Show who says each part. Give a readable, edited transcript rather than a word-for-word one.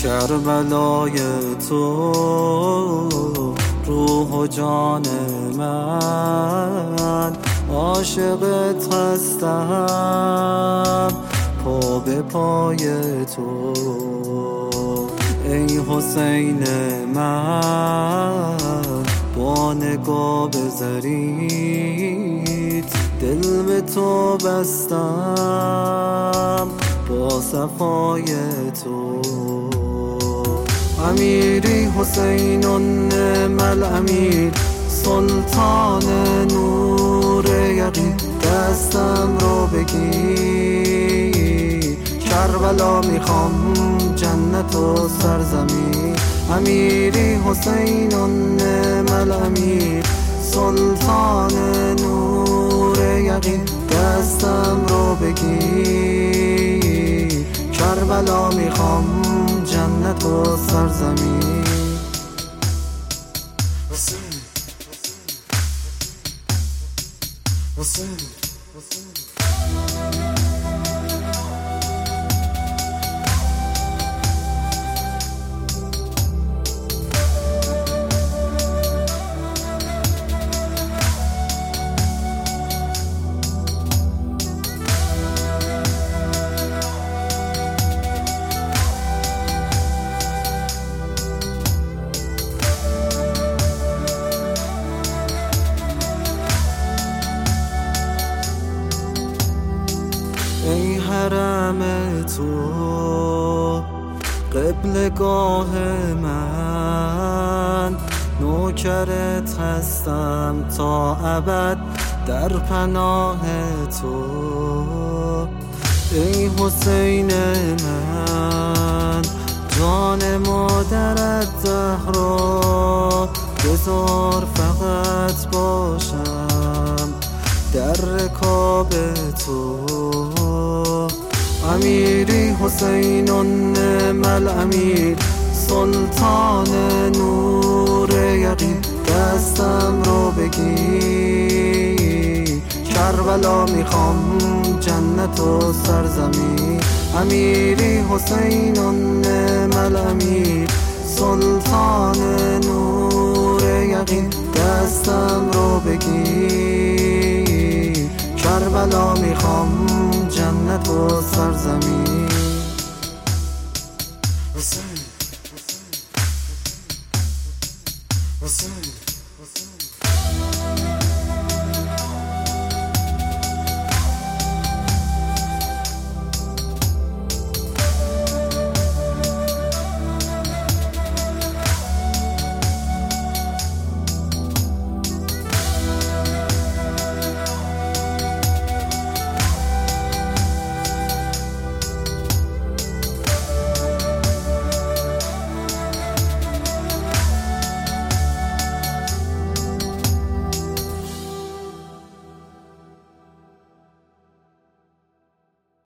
Speaker 1: کربلای تو روح و جان من، عاشقت هستم پا به پای تو. ای حسین من با نگاه بذارید دل به تو بستم با صفای تو. امیری حسین نعم الامیر، سلطان نور یقین، دستم رو بگیر کربلا میخوام جنت و سرزمین. امیری حسین نعم الامیر، سلطان نور یقین، دستم رو بگیر کربلا میخوام جنت و سرزمین. ای حرم تو قبلگاه من، نوکرت هستم تا ابد در پناه تو. ای حسین من جان مادرت زهرا، بذار فقط باشم در رکاب تو. امیری حسین نعم الامیر، سلطان نور یقین، دستم رو بگیر کربلا میخوام جنت و سرزمین. امیری حسین نعم الامیر، سلطان نور یقین، دستم رو بگیر کربلا میخوام جنت و سرزمین.